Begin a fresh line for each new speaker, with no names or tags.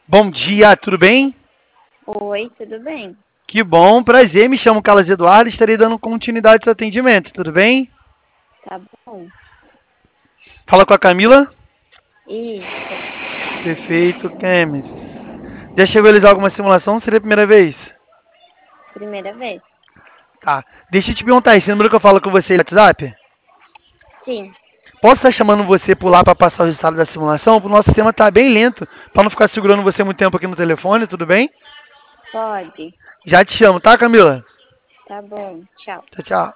Bom dia, tudo bem?
Oi, tudo bem?
Que bom, prazer. Me chamo Carlos Eduardo, estarei dando continuidade ao seu atendimento, tudo bem?
Tá bom.
Fala com a Camila.
Isso,
Perfeito, Kemes. Já chegou a realizar alguma simulação? Seria a primeira vez?
primeira vez.
Tá. Deixa eu te perguntar, esse número que eu falo com você é WhatsApp?
Sim,
Posso estar chamando você por lá para passar o resultado da simulação? O nosso sistema está bem lento, para não ficar segurando você muito tempo aqui no telefone, tudo bem?
pode.
Já te chamo, tá, Camila?
Tá bom, tchau.
Tchau, tchau.